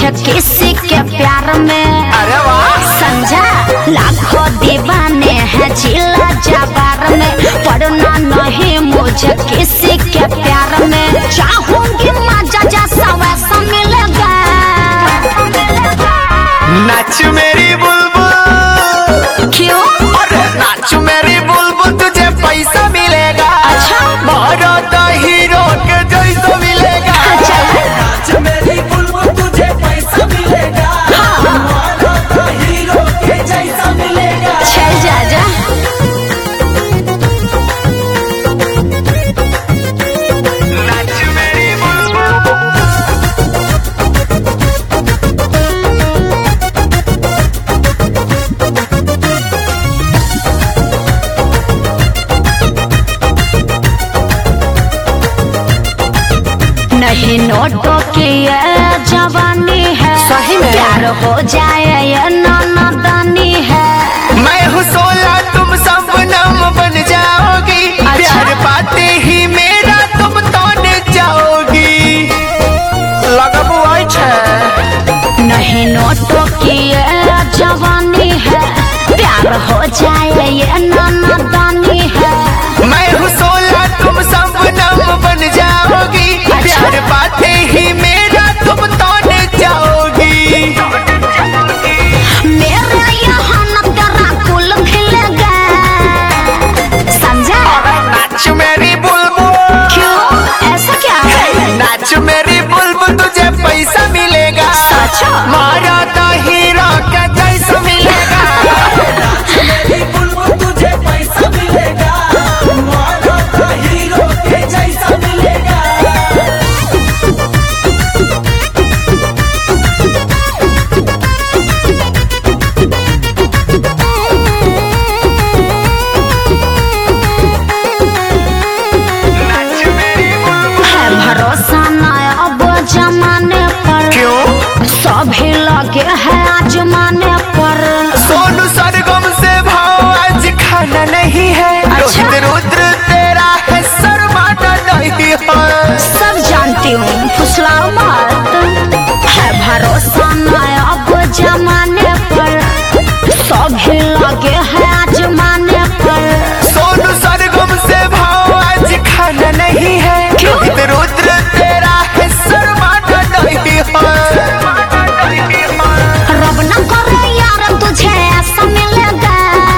मुझे किसी के प्यार में। अरे वाह समझा, लाखों दीवाने हैं जिला जवार में, पढ़ना नहीं मुझे किसी के प्यार में। चाहूंगी मजा जैसा वैसा मिलेगा। नाच मेरी बुलबुल। क्यों? अरे नाच मेरी बुलबुल तुझे पैसा मिलेगा। अच्छा भारत हीरो के जैसा मिलेगा। नाच मेरी बुलबुल तुझे पैसा मिलेगा। भारत हीरो के जैसा मिलेगा। चल जा जा। नाच मेरी बुलबुल। नहीं नोटों की ये जवानी है, सही में? प्यार हो जाए ये नादानी है। मैं हूँ 16 तुम सब नाम बन जाओगी। अच्छा? प्यार पाते ही मेरा तुम तोड़ जाओगी। लगबू नहीं नोटों की ये जवानी है, प्यार हो जाए ये नादानी है। मैं हूँ 16 तुम सब नाम बन जाओगी। प्यार पाते ही मेरा तुम तोड़ जाओगी। मेरे यहाँ न तेरा कुल खिलेगा। समझा? नाच मेरी बुलबुल। क्यों? ऐसा क्या है? नाच मेरी बुलबुल तुझे पैसा मिलेगा। सच? मारा तो हीरो के जैसा मिलेगा। नाच मेरी बुलबुल तुझे पैसा मिलेगा। भारत हीरो के जैसा मिलेगा। नाच मेरी बुलबुल। है भरोसा न अब जमाने पर, क्यों? सभी लगे है आजमाने पर। सोनू सरगम से भाव आज खाना नहीं है। अच्छा? रोहित रुद्र तेरा है शर्माना नहीं है। सब जानती हूँ, फुसलाओ मत। है भरोसा न अब जमाने पर, सभी लगे है आजमाने पर। सोनू सरगम से भाव आज खाना नहीं है। क्यों? रोहित रुद्र तेरा है शर्माना नहीं है। रब न करे यार तुझे ऐसा मिलेगा।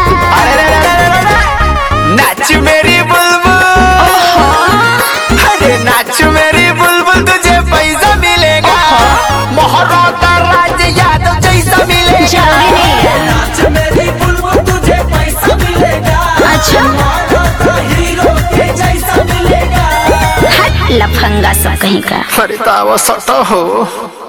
नाच मेरी बुलबुल। अरे नाच मेरी बुलबुल तुझे पैसा मिलेगा। मोहरा का राज यादव जैसा मिलेगा। जल्दी नहीं है। नाच मेरी बुलबुल तुझे पैसा मिलेगा। अच्छा? भारत हीरो के जैसा मिलेगा। हट लफंगा सा कहीं का। अरे तावा सटा हो।